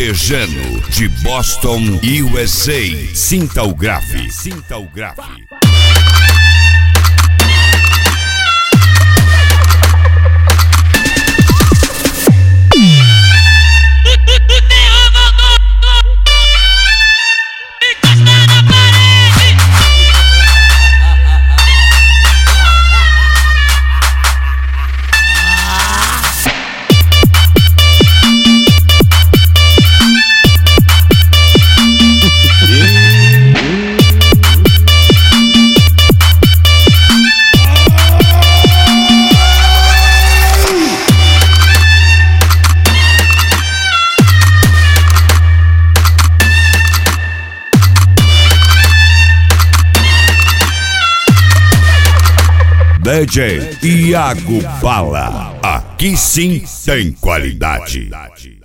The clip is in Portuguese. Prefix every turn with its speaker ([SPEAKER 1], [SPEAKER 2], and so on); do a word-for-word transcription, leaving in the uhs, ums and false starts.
[SPEAKER 1] Tejano, de Boston, U S A. Sinta o grave. Sinta o grave. D J Iago Bala, aqui sim tem qualidade.